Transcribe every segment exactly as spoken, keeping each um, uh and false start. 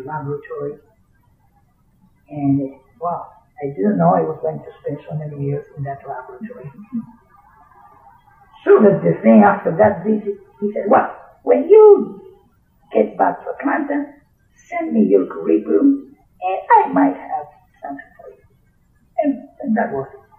laboratory. And, well, I didn't know I was going to spend so many years in that laboratory. So that the thing after that visit, he said, well, when you get back to Atlanta, send me your curriculum and I might have something for you. And, and that was it.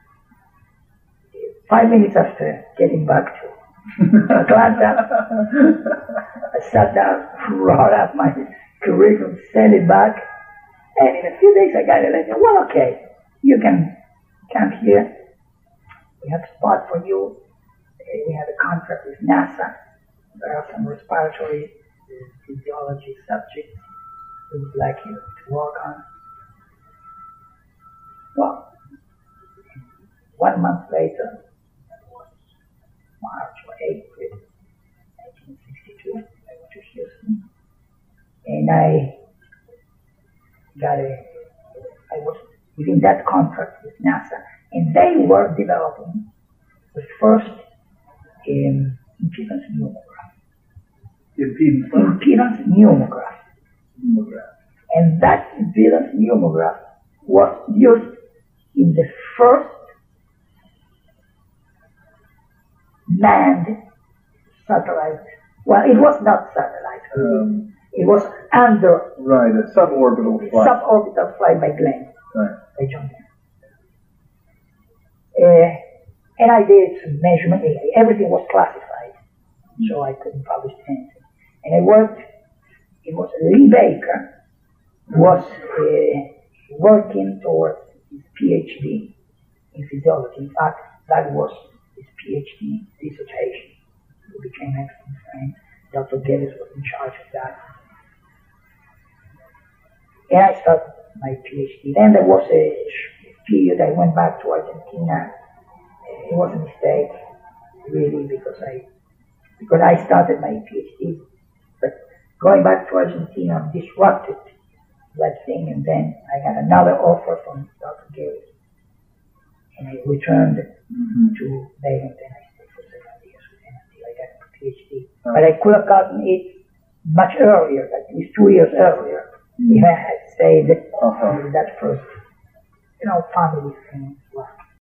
Five minutes after getting back to Atlanta, I sat down, wrote out my curriculum, sent it back, and in a few days I got a letter. Well, okay, you can come here. We have a spot for you. We have a contract with NASA. There are some respiratory physiology subjects we would like you to work on. Well, one month later, March or April nineteen sixty-two, I went to Houston, and I got a, I was within that contract with NASA, and they were developing the first um, impedance pneumograph. Impedance? Impedance pneumograph. Pneumograph. And that impedance pneumograph was used in the first manned satellite. Well, it was not satellite. Um, it was under. Right, a suborbital flight. Suborbital flight by Glenn. Right. By John Glenn. Uh, and I did some measurement. Everything was classified, so I couldn't publish anything. And I worked. It was Lee Baker was uh, working towards his PhD in physiology. In fact, that was his PhD dissertation. We became excellent friends. Doctor Geddes was in charge of that. And I started my PhD. Then there was a period I went back to Argentina. It was a mistake, really, because I because I started my PhD. But going back to Argentina disrupted that thing, and then I got another offer from Doctor Geddes. And I returned mm-hmm. to Baylor, and I stayed for several years with him until I got my PhD. Uh-huh. But I could have gotten it much earlier, at least two years earlier, mm-hmm. if I had stayed uh-huh. with that first, you know, family thing.